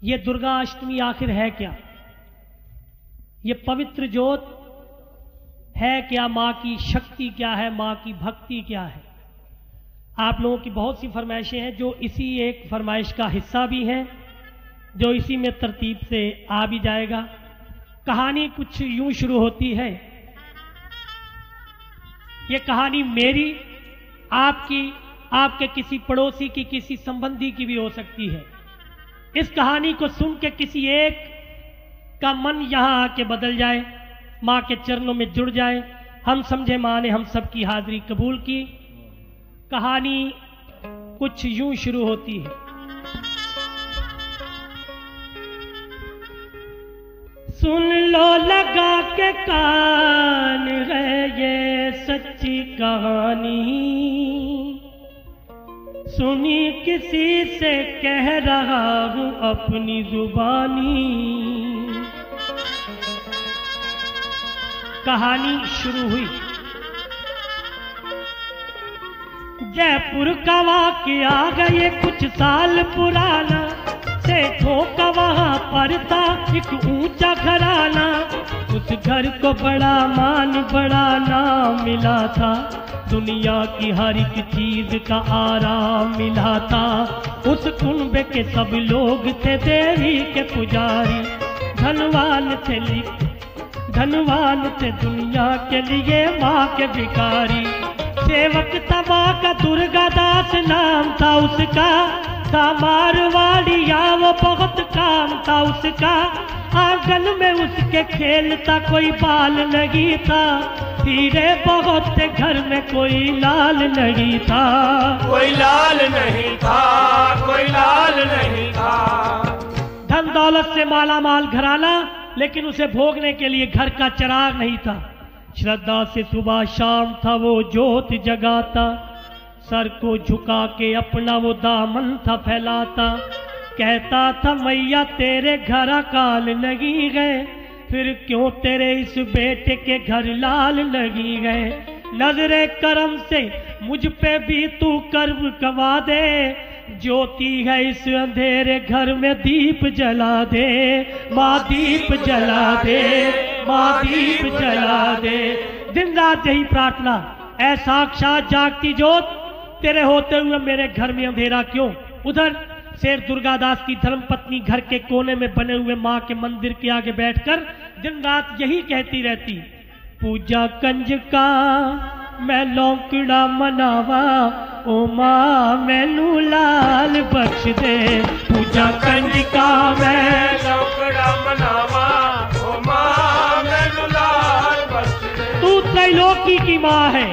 ये दुर्गा अष्टमी आखिर है क्या? ये पवित्र ज्योत है क्या? माँ की शक्ति क्या है? माँ की भक्ति क्या है? आप लोगों की बहुत सी फरमाइशें हैं जो इसी एक फरमाइश का हिस्सा भी हैं, जो इसी में तरतीब से आ भी जाएगा। कहानी कुछ यूं शुरू होती है। ये कहानी मेरी, आपकी, आपके किसी पड़ोसी की, किसी संबंधी की भी हो सकती है। इस कहानी को सुन के किसी एक का मन यहां आके बदल जाए, माँ के चरणों में जुड़ जाए। हम समझे माँ ने हम सबकी हाजिरी कबूल की। कहानी कुछ यूं शुरू होती है। सुन लो लगा के कान है ये सच्ची कहानी, सुनी किसी से कह रहा हूं अपनी जुबानी। कहानी शुरू हुई। जयपुर का वाकया गए कुछ साल पुराना, सेठों का वहां पर था एक ऊंचा घराना। उस घर को बड़ा मान बड़ा नाम मिला था, दुनिया की हर एक चीज का आराम मिला था। उस कुंभ के सब लोग थे देवी के पुजारी, धनवान थे दुनिया के लिए माँ के भिखारी। सेवक था माँ का दुर्गा दास नाम था उसका, था मारवाड़िया वो बहुत काम था उसका। आंगन में उसके खेलता कोई बाल नहीं था, हीरे बहुत थे घर में कोई लाल नहीं था। कोई लाल नहीं था, कोई लाल नहीं था। धन दौलत से माला माल घराना, लेकिन उसे भोगने के लिए घर का चिराग नहीं था। श्रद्धा से सुबह शाम था वो ज्योत जगाता, सर को झुका के अपना वो दामन था फैलाता। कहता था मैया तेरे घर अकाल नहीं गए, फिर क्यों तेरे इस बेटे के घर लाल नहीं गए। नजरे करम से मुझ पे भी तू कर्म कमा दे, ज्योति है इस अंधेरे घर में दीप जला दे। माँ दीप जला दे, माँ दीप जला दे। दिन रात यही प्रार्थना, ऐ साक्षात जागती ज्योत, तेरे होते हुए मेरे घर में अंधेरा क्यों। उधर शेर दुर्गादास की धर्मपत्नी घर के कोने में बने हुए माँ के मंदिर के आगे बैठकर दिन रात यही कहती रहती, पूजा कंज का मैं लौकड़ा मनावा, ओ माँ मैनू लाल बख्श दे। पूजा कंज का मैं लौकड़ा मनावा, ओ माँ मैनू लाल बख्श दे। तू त्रैलोकी की माँ है,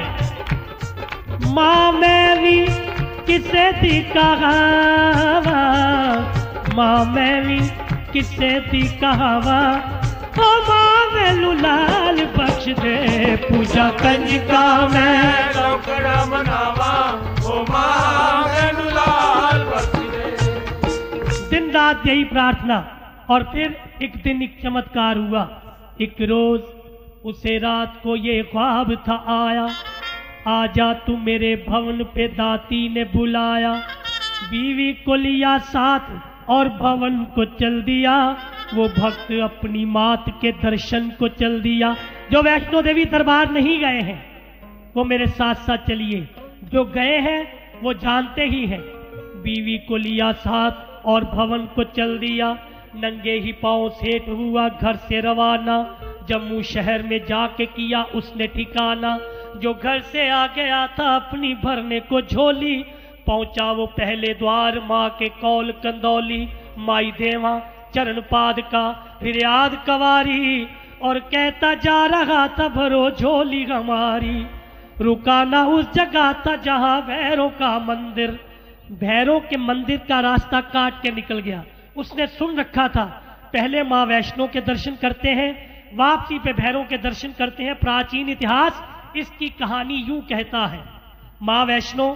माँ मैं भी किसे दी कहावा, माँ मैं भी किसे दी कहावा, ओ माँ मैनू लाल बख्श दे। पूजा कंज का मैं लौकड़ा मनावा, ओ माँ मैनू लाल बख्श दे। दिन रात यही प्रार्थना। और फिर एक दिन एक चमत्कार हुआ। एक रोज उसे रात को ये ख्वाब था आया, आजा तू मेरे भवन पे दाती ने बुलाया। बीवी को लिया साथ और भवन को चल दिया, वो भक्त अपनी मात के दर्शन को चल दिया। जो वैष्णो देवी दरबार नहीं गए हैं वो मेरे साथ साथ चलिए, जो गए हैं वो जानते ही हैं। बीवी को लिया साथ और भवन को चल दिया, नंगे ही पांव सेठ हुआ घर से रवाना। जम्मू शहर में जाके किया उसने ठिकाना, जो घर से आ गया था अपनी भरने को झोली। पहुंचा वो पहले द्वार माँ के कौल कंदौली, माई देवा चरण पाद का फिर याद कवारी, और कहता जा रहा था भरो झोली हमारी। रुका ना उस जगह था जहां भैरों का मंदिर, भैरों के मंदिर का रास्ता काट के निकल गया। उसने सुन रखा था पहले माँ वैष्णो के दर्शन करते हैं, वापसी पे भैरों के दर्शन करते हैं। प्राचीन इतिहास इसकी कहानी यूं कहता है, माँ वैष्णो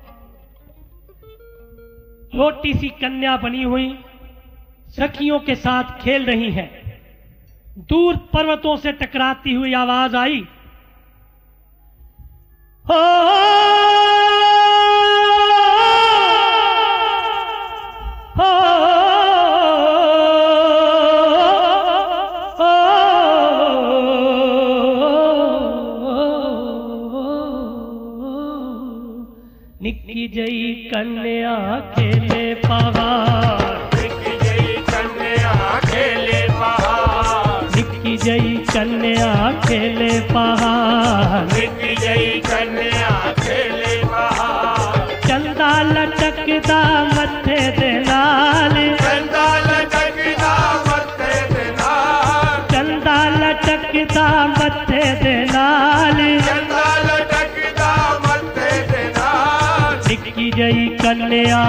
छोटी सी कन्या बनी हुई सखियों के साथ खेल रही हैं। दूर पर्वतों से टकराती हुई आवाज आई, हो हो कन्या खेले पहाड़, निकी जई कन्या खेले पहाड़, निकी जई कन्या खेले पहाड़, निकी जई कन्या खेले पहाड़, चंदा लटकदा मथे दे नाल, चंदा लटकदा मथे दे नाल, चंदा लटकदा मथे दे नाल, चंदा लटकदा मथे दे नाल, निकी जई कन्या,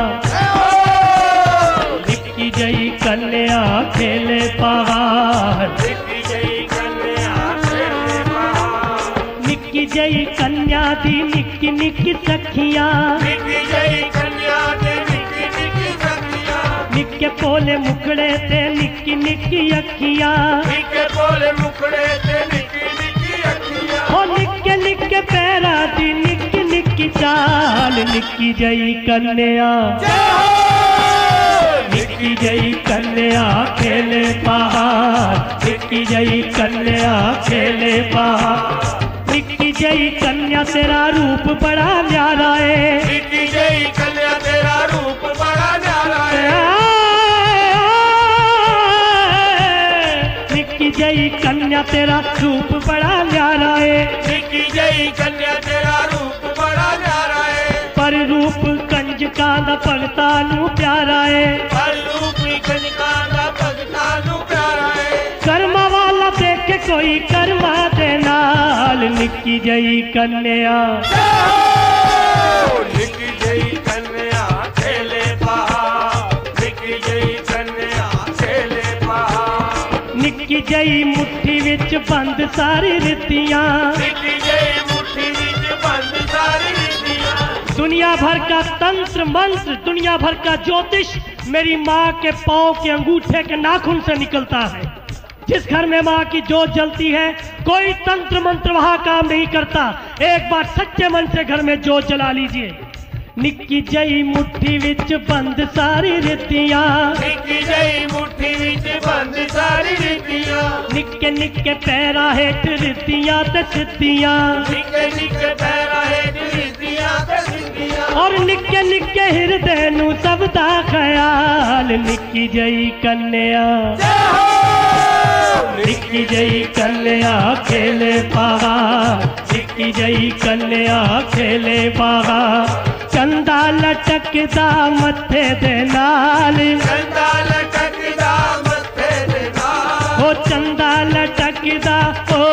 निकी जई कन्या खेले पहाड़, निकी जई कन्या खेले पहाड़, निकी जई कन्या दी निकी निकी सखियां, निकी जई कन्या दे निकी निकी सखियां, निके पोले मुखड़े ते निकी निकी अखियां, निके बोले मुखड़े ते निकी निकी अखियां, ओ निके निके पैरा दी निकी निकी चाल, निकी जई कन्या, निकी जई कन्या खेले पहाड़, निकी जई कन्या खेले पहाड़, निकी जई कन्या तेरा रूप बड़ा न्यारा है, निकी जई कन्या तेरा रूप बड़ा न्यारा है, निकी जई कन्या तेरा रूप बड़ा न्यारा है, निकी जई कन्या तेरा रूप बड़ा न्यारा है, पर रूप कंजका दा भगता नू प्यारा है, पर रूप कंजका दा भगता नू प्यारा है, कर्मा वाला देखे कोई कर्मा दे नाल, निकी जई कन्या, निकी जई कन्या खेले पहाड़, निकी जई कन्या खेले पहाड़, निकी जई मुट्ठी विच बंद सारी रितियां, निकी जई मुट्ठी विच बंद सारी रीतियां, दुनिया भर का तंत्र मंत्र, दुनिया भर का ज्योतिष मेरी माँ के पाँव के अंगूठे के नाखून से निकलता है। जिस घर में माँ की जोत जलती है कोई तंत्र मंत्र वहां काम नहीं करता। एक बार सच्चे मन से घर में जोत जला लीजिए। निक्की जई मुट्ठी विच बंद सारी रितियां, निकी जई मुट्ठी विच बंद सारी रीतियां, निक्के निक्के पैरा हेठ रितियां ते सिद्धियां, निके निके पैरा हेठ रीतियां ते सिद्धियां, और निक्के निक्के हिरदे नू सब दा ख्याल। निक्की जई कन्या, निक्की जई कन्या खेले पहाड़, निक्की जई कन्या खेले पहाड़, चंदा लटकदा मथे दे नाल, चंदा लटकदा मथे दे नाल, ओ चंदा लटकदा ओ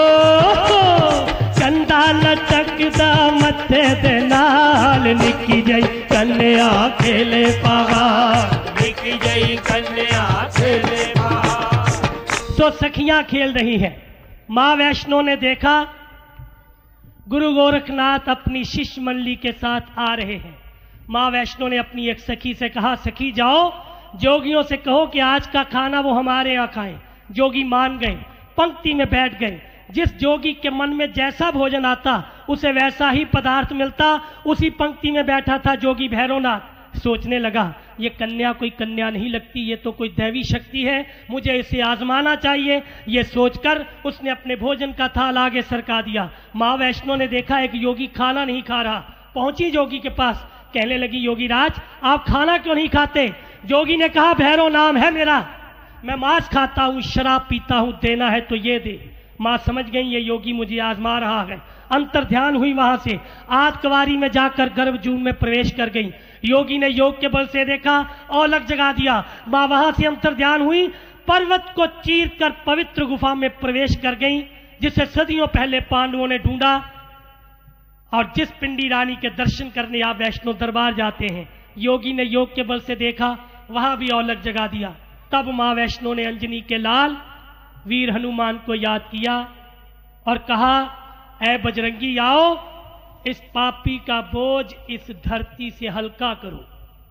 चंदा लटकदा मथे दे नाल, निक्की जई कन्या खेले पहाड़। निकी जई कन्या खेले पहाड़। तो सखियां खेल रही हैं। मां वैष्णो ने देखा गुरु गोरखनाथ अपनी शिष्य मंडली के साथ आ रहे हैं। मां वैष्णो ने अपनी एक सखी से कहा, सखी जाओ जोगियों से कहो कि आज का खाना वो हमारे यहाँ खाएं। जोगी मान गए, पंक्ति में बैठ गए। जिस जोगी के मन में जैसा भोजन आता उसे वैसा ही पदार्थ मिलता। उसी पंक्ति में बैठा था जोगी भैरवनाथ। सोचने लगा ये कन्या कोई कन्या नहीं लगती, ये तो कोई दैवी शक्ति है, मुझे इसे आजमाना चाहिए। ये सोचकर उसने अपने भोजन का थाल आगे सरका दिया। माँ वैष्णो ने देखा एक योगी खाना नहीं खा रहा। पहुंची जोगी के पास, कहने लगी योगी राज आप खाना क्यों नहीं खाते? जोगी ने कहा भैरव नाम है मेरा, मैं मांस खाता हूँ, शराब पीता हूँ, देना है तो ये दे। माँ समझ गई ये योगी मुझे आजमा रहा है। अंतर ध्यान हुई, वहां से आतकवारी में जाकर गर्भजून में प्रवेश कर गई। योगी ने योग के बल से देखा, औलक जगा दिया। माँ वहां से अंतर ध्यान हुई, पर्वत को चीर कर पवित्र गुफा में प्रवेश कर गई, जिसे सदियों पहले पांडवों ने ढूंढा। और जिस पिंडी रानी के दर्शन करने आप वैष्णो दरबार जाते हैं, योगी ने योग के बल से देखा, वहां भी औलक जगा दिया। तब माँ वैष्णो ने अंजनी के लाल वीर हनुमान को याद किया और कहा, ऐ बजरंगी आओ, इस पापी का बोझ इस धरती से हल्का करो।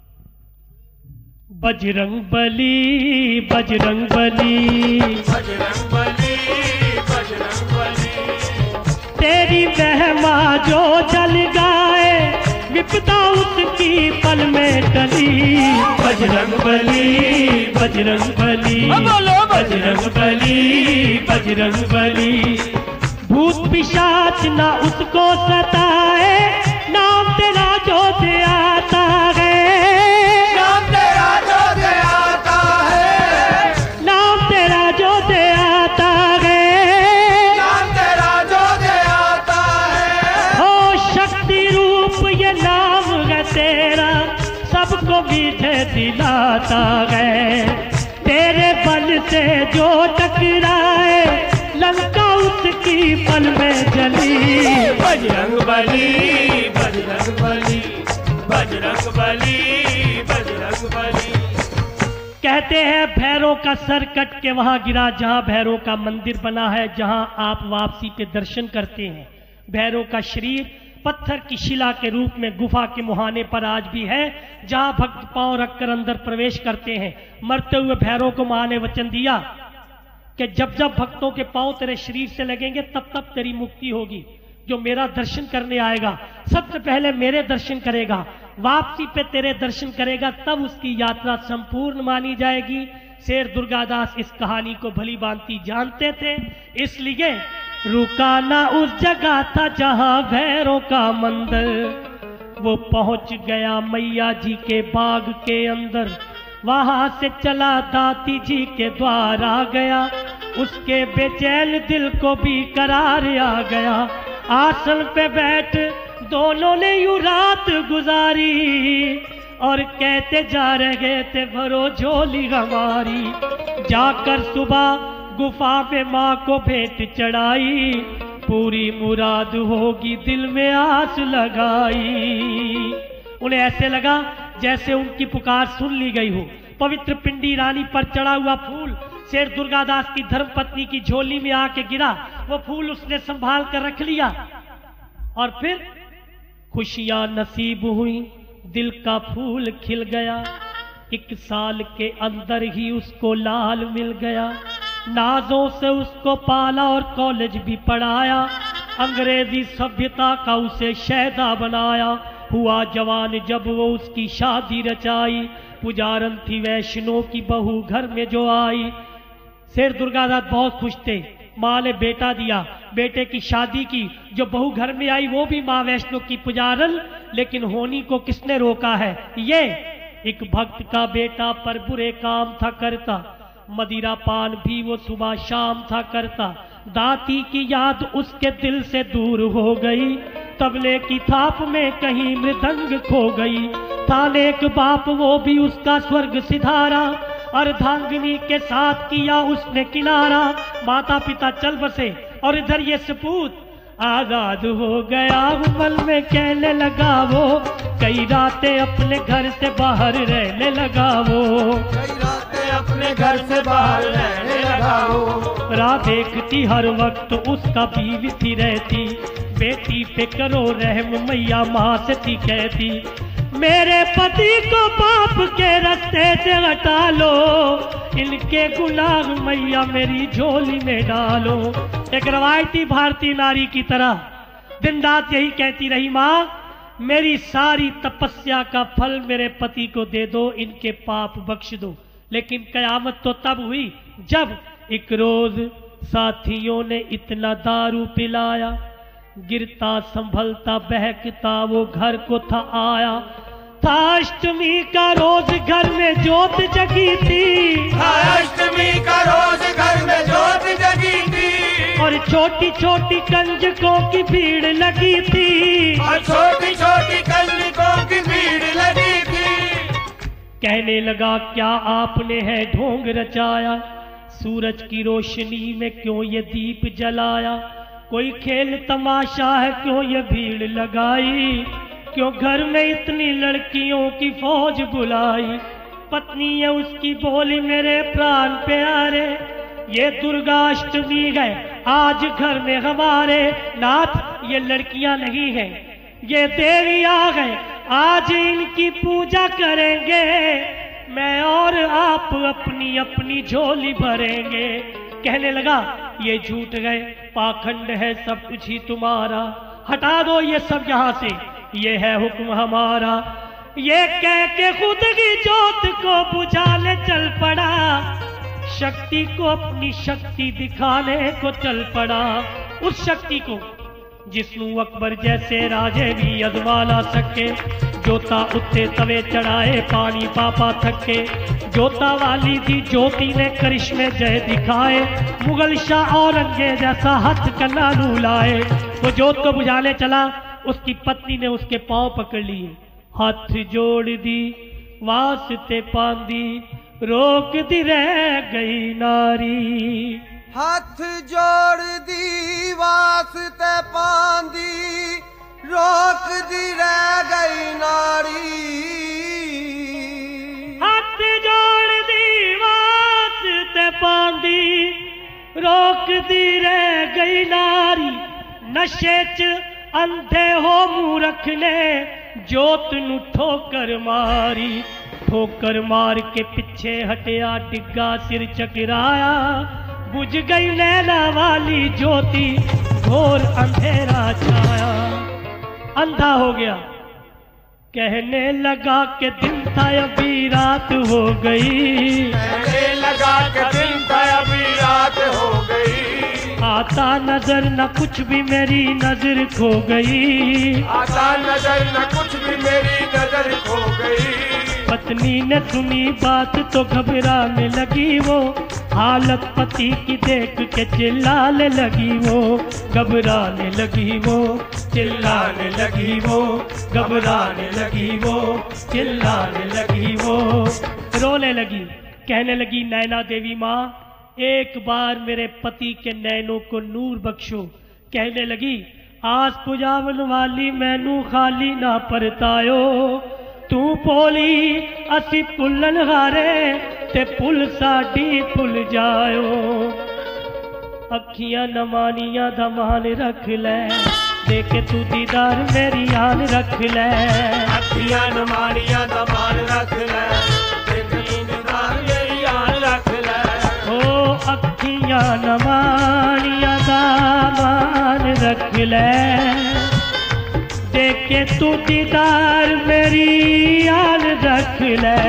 बजरंग बली बजरंग बली बजरंग बली बजरंग बली, तेरी महिमा जो जल गाए, विपदा उसकी पल में टली। बजरंग बली बजरंग बली बजरंग बली बजरंग बली, भूत पिशाच ना उसको सताए, नाम तेरा जो से आता है। आ गए, तेरे बल से जो टकराए लंका उसकी पल में जली। बजरंग बली, बजरंग बली, बजरंग बली, बजरंग बली। कहते हैं भैरव का सर कट के वहां गिरा जहां भैरव का मंदिर बना है, जहां आप वापसी पे दर्शन करते हैं। भैरव का शरीर पत्थर की शिला के रूप में गुफा के मुहाने पर आज भी है, जहां भक्त पांव रखकर अंदर प्रवेश करते हैं। मरते हुए भैरव को मां ने वचन दिया कि जब जब भक्तों के पांव तेरे शरीर से लगेंगे तब तब तेरी मुक्ति होगी। जो मेरा दर्शन करने आएगा सबसे पहले मेरे दर्शन करेगा, वापसी पे तेरे दर्शन करेगा, तब उसकी यात्रा संपूर्ण मानी जाएगी। शेर दुर्गादास इस कहानी को भली भांति जानते थे, इसलिए रुका ना उस जगह था जहां भैरव का मंदिर, वो पहुंच गया मैया जी के बाग के अंदर। वहां से चला दाती जी के द्वार आ गया, उसके बेचैन दिल को भी करार आ गया। आसन पे बैठ दोनों ने यूं रात गुजारी और कहते जा रहे थे भरो झोली हमारी। जाकर सुबह गुफा में माँ को भेंट चढ़ाई, पूरी मुराद होगी दिल में आस लगाई। उन्हें ऐसे लगा जैसे उनकी पुकार सुन ली गई हो। पवित्र पिंडी रानी पर चढ़ा हुआ फूल शेर दुर्गादास की धर्मपत्नी की झोली में आके गिरा। वो फूल उसने संभाल कर रख लिया और फिर खुशियां नसीब हुई, दिल का फूल खिल गया। 1 साल के अंदर ही उसको लाल मिल गया, नाजों से उसको पाला और कॉलेज भी पढ़ाया। अंग्रेजी सभ्यता का उसे शहदा बनाया। हुआ जवान जब वो उसकी शादी रचाई, पुजारन थी वैष्णो की बहू घर में जो आई। शेर दुर्गादास बहुत खुश थे, माँ ने बेटा दिया, बेटे की शादी की। जो बहू घर में आई वो भी माँ वैष्णो की पुजारन, लेकिन होनी को किसने रोका है? ये एक भक्त का बेटा पर बुरे काम था करता, मदिरा पान भी वो सुबह शाम था करता। दाती की याद उसके दिल से दूर हो गई, तबले की थाप में कहीं मृदंग खो गई। था नेक बाप वो भी उसका स्वर्ग सिधारा, अर्धांगिनी के साथ किया उसने किनारा। माता पिता चल बसे और इधर ये सपूत आजाद हो गया। उमल में कहने लगा वो, कई रातें अपने घर से बाहर रहने लगा वो, कई रातें अपने घर से बाहर रहने लगा वो। राह देखती हर वक्त उसका बीवी थी रहती, बेटी पे करो रहम मैया माँ से थी कहती। मेरे पति को पाप के रास्ते से हटा लो, इनके गुलाम मैया मेरी झोली में डालो। एक रवायती भारतीय नारी की तरह दिन रात यही कहती रही, माँ मेरी सारी तपस्या का फल मेरे पति को दे दो, इनके पाप बख्श दो। लेकिन कयामत तो तब हुई जब एक रोज साथियों ने इतना दारू पिलाया, गिरता संभलता बहकता वो घर को था आया। था अष्टमी का रोज घर में जोत जगी थी, था अष्टमी का रोज घर में जोत जगी थी, और छोटी छोटी कंजकों की भीड़ लगी थी, और छोटी छोटी कंजकों की भीड़ लगी थी। कहने लगा क्या आपने है ढोंग रचाया, सूरज की रोशनी में क्यों ये दीप जलाया। कोई खेल तमाशा है क्यों ये भीड़ लगाई, क्यों घर में इतनी लड़कियों की फौज बुलाई। पत्नी है उसकी बोली मेरे प्राण प्यारे, ये दुर्गाष्टमी है आज घर में हमारे। नाथ ये लड़कियां नहीं हैं, ये देवी आ गए, आज इनकी पूजा करेंगे, मैं और आप अपनी अपनी झोली भरेंगे। कहने लगा ये झूठ गए, पाखंड है सब कुछ ही तुम्हारा, हटा दो ये सब यहाँ से, ये है हुक्म हमारा। ये कह के खुद की जोत को बुझाने चल पड़ा, शक्ति को अपनी शक्ति दिखाने को चल पड़ा। उस शक्ति को जिस्नु अकबर जैसे राजे भी अजमा ना सके, जोता उत्ते तवे चढ़ाए पानी पापा थके। जोता वाली थी ज्योति ने करिश्मे जय दिखाए, मुगल शाह औरंगजेब जैसा हथ कन्ना लाए। वो जोत को बुझाने चला, उसकी पत्नी ने उसके पांव पकड़ लिए, हाथ जोड़ दी वास्ते पांदी रोक दी रह गई नारी। हथ जोड़ दी वास्ते पांदी रोक दी रह गई नारी। हथ जोड़ दी वास्ते पांदी रोक दी रह गई नारी। नशे च अंधे हो मूरख ने जोत नू ठोकर मारी। ठोकर मार के पीछे हटिया डिग्गा सिर चकराया। बुझ गई नैना वाली ज्योति घोर अंधेरा छाया। अंधा हो गया कहने लगा कि दिन था अभी रात हो गई। कहने लगा कि दिन था अभी रात हो गई। आता नजर न कुछ भी मेरी नजर खो गई। आता नजर न कुछ भी मेरी नजर खो गई। पत्नी ने सुनी बात तो घबराने लगी वो। हालत पति की देख के चिल्लाने लगी वो। घबराने लगी वो चिल्लाने लगी वो। घबराने लगी वो चिल्लाने लगी वो। रोने लगी कहने लगी नैना देवी माँ एक बार मेरे पति के नैनों को नूर बख्शो। कहने लगी आस पुजावन वाली मैनू खाली ना परतायो। तू बोली असी पुलन हारे ते पुल साडी पुल जायो। अखियां नमानियां दा मान रख ले देखे तू दीदार मेरी आन रख ले। अखियां नमानियां दा मान रख ले देखे तू दीदार मेरी आन रख ले। ओ अखियां नमानियां दा मान रख ले देखे तू दीदार मेरी आन रख ले।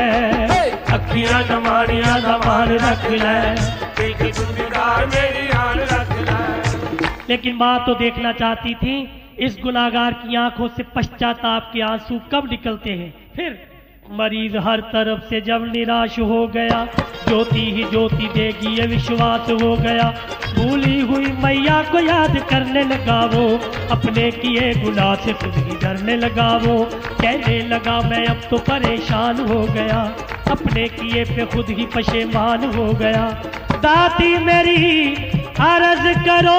अखियां नमानियां दा मान रख ले देखे तू दीदार मेरी आन रख ले। लेकिन माँ तो देखना चाहती थी इस गुनाहगार की आंखों से पश्चाताप के आंसू कब निकलते हैं। फिर मरीज हर तरफ से जब निराश हो गया ज्योति ही ज्योति देगी ये विश्वास हो गया। भूली हुई मैया को याद करने लगा वो। अपने किए गुनाह से खुद ही डरने लगा वो। कहने लगा मैं अब तो परेशान हो गया। अपने किए पे खुद ही पशेमान हो गया। दाती मेरी अर्ज करो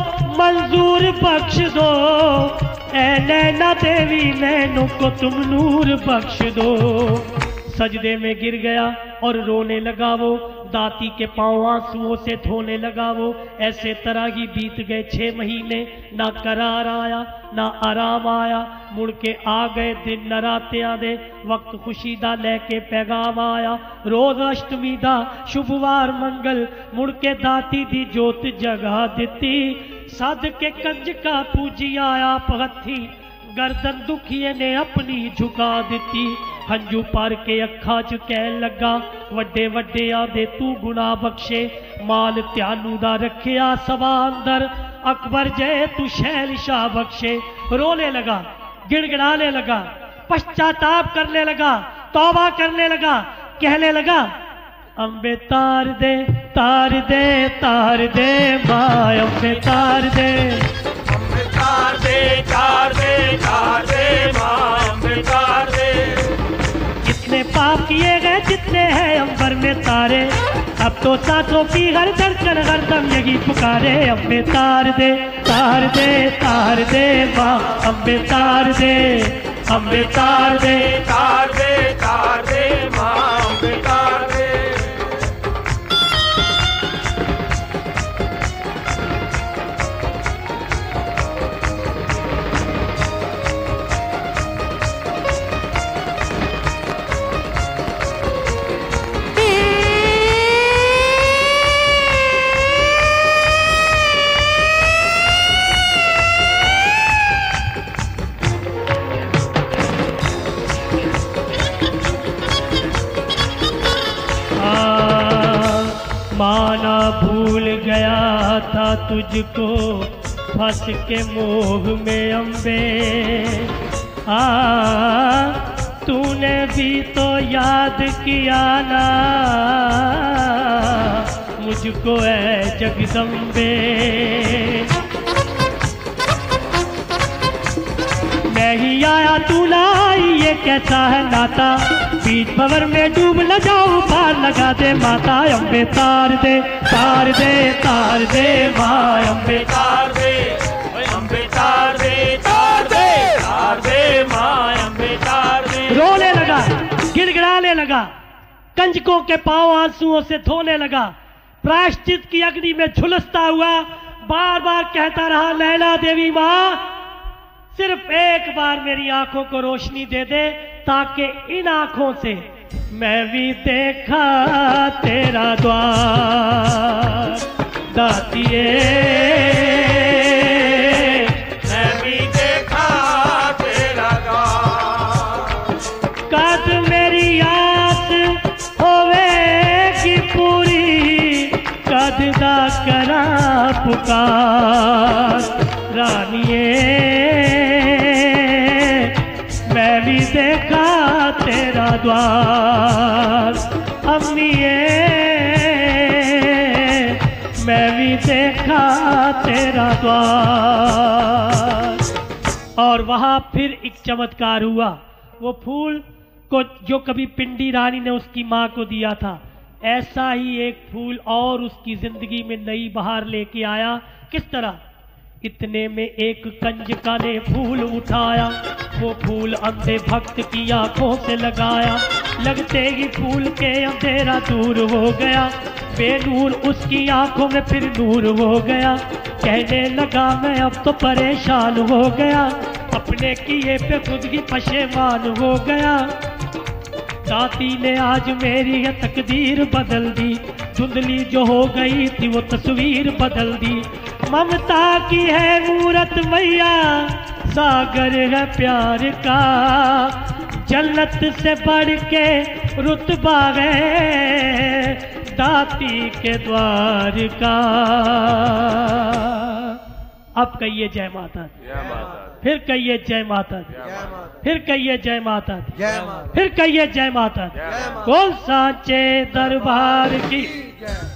मंजूर बख्श दो। ऐ नैना देवी नैनों को तुम नूर बख्श दो। सजदे में गिर गया और रोने लगा वो। दाती के पांव आंसुओं से धोने लगा वो। ऐसे तरह ही बीत गए 6 महीने। ना करार आया ना आराम आया। मुड़ के आ गए दिन नरात्यां दे वक्त खुशी दा लेके पैगाम आया। रोज अष्टमी दा शुभवार मंगल मुड़ के दाती दी जोत जगा दिती। सद के कंजका पूजी आया पगथी गर्दन दुखिए ने अपनी झुका दिती। हंजू पार के अखा च कह लगा वड्डे वड्डे आदे तू गुना बख्शे। मान त्यानू दा रखिया सवा अंदर अकबर जय तू शहनशाह बख्शे। रोने लगा गिड़गिड़ाने लगा पश्चाताप करने लगा तौबा करने लगा। कहने लगा अम्बे तार दे तार दे तार दे माँ अम्बे तार दे। अम्बे तार दे तार दे तार दे माँ अम्बे तार दे। जितने पाप किए गए जितने हैं अंबर में तारे अब तो सांसों की हर धड़कन हर दम यही पुकारे। अम्बे तार दे तार दे तार दे माँ अम्बे तार दे। अम्बे तार दे तार दे तार दे माँ अम्बे तार दे। माना भूल गया था तुझको फंस के मोह में अम्बे। तूने भी तो याद किया ना मुझको ऐ जगदम्बे। मैं ही आया तू लाई ये कैसा है नाता। बीच भंवर में डूब न जाऊं, पार लगा दे माता अम्बे, तार दे तार दे तार दे माँ अम्बे, तार दे अम्बे, तार दे तार दे तार दे माँ अम्बे, तार दे। रोने लगा, गिड़गिड़ाने लगा, कंजकों के पांव आंसुओं से धोने लगा, प्रायश्चित की अग्नि में झुलसता हुआ बार बार कहता रहा, नैना देवी माँ सिर्फ एक बार मेरी आंखों को रोशनी दे दे, ताकि इन आंखों से मैं भी देखा तेरा द्वार। दातिए मैं भी देखा तेरा द्वार। कद मेरी आस होवेगी पूरी, कद दा करा पुकार। रानिए मैं भी देखा तेरा द्वार, अम्मीए मैं भी देखा तेरा द्वार। और वहां फिर एक चमत्कार हुआ। वो फूल को जो कभी पिंडी रानी ने उसकी मां को दिया था, ऐसा ही एक फूल और उसकी जिंदगी में नई बहार लेके आया। किस तरह? इतने में एक कंजका ने फूल उठाया, वो फूल अंधे भक्त की आंखों से लगाया, लगते ही फूल के अंधेरा दूर हो गया, बेनूर उसकी आंखों में फिर नूर हो गया। कहने लगा मैं अब तो परेशान हो गया, अपने किए पे खुद ही पशेमान हो गया। दाती ने आज मेरी है तकदीर बदल दी, धुंधली जो हो गई थी वो तस्वीर बदल दी। ममता की है मूरत मैया, सागर है प्यार का, जन्नत से बढ़ के रुतबा है दाती के द्वार का। अब कहिए जय माता दी, फिर कहिए जय माता दी, फिर कहिए जय माता दी, फिर कहिए जय माता दी। बोल सांचे दरबार की।